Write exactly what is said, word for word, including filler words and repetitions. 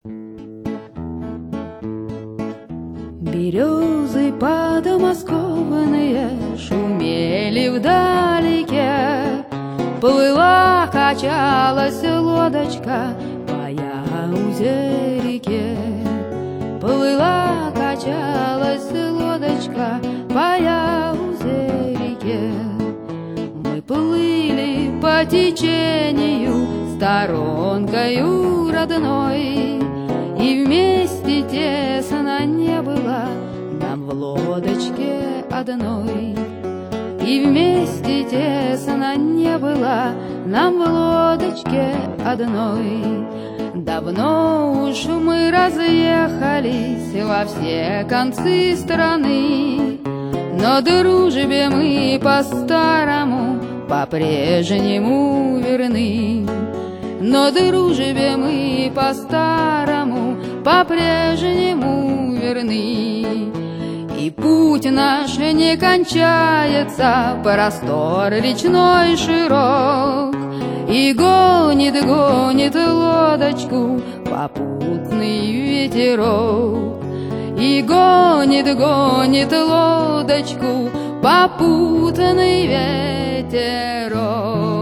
Березы подмосковные шумели вдалеке, плыла, качалась лодочка по Яузе-реке. Плыла, качалась лодочка по Яузе-реке. Мы плыли по течению сторонкою родной, и вместе тесно не было нам в лодочке одной. И вместе тесно не было нам в лодочке одной. Давно уж мы разъехались во все концы страны, но дружбе мы по-старому по-прежнему верны. Но дружбе мы по-старому по-прежнему верны. И путь наш не кончается, простор речной широк, и гонит, гонит лодочку попутный ветерок. И гонит, гонит лодочку попутный ветерок.